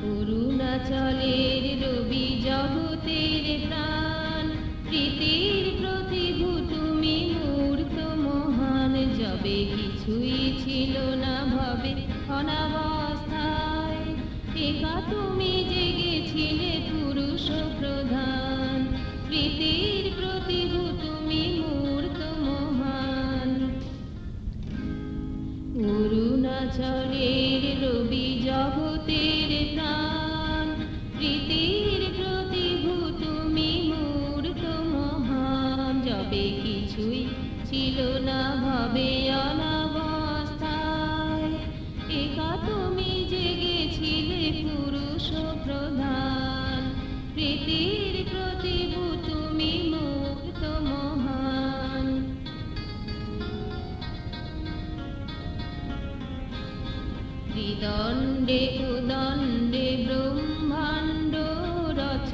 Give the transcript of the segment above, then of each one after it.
অরুণাচলের রবি জগতের প্রাণ, প্রীতির প্রতিভু তুমি মূর্ত মহান। যবে কিছুই ছিল না ভবে অনাবস্থায়, একা তুমি জেগেছিলে পুরুষ প্রধান। প্রীতির প্রতিভু তুমি মূর্ত মহান। অরুণাচলের রবি জগতের প্রাণ, প্রীতির প্রতিভু তুমি মূর্ত মহান। যবে কিছুই ছিল না ভবে অনাবস্থায়, একা তুমি জেগেছিলে পুরুষ প্রধান। প্রীতির প্রতিভু তুমি মূর্ত মহান। ত্রিদণ্ডে কুদণ্ডে ব্রহ্মাণ্ড রচ,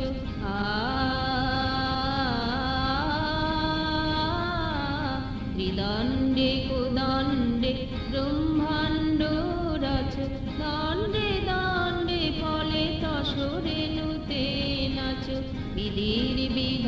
ত্রিদণ্ডে কুদণ্ডে ব্রহ্মাণ্ড রচ। দণ্ডে দণ্ডে ফলে তসরে নুতে নাচ, বিধির বিধান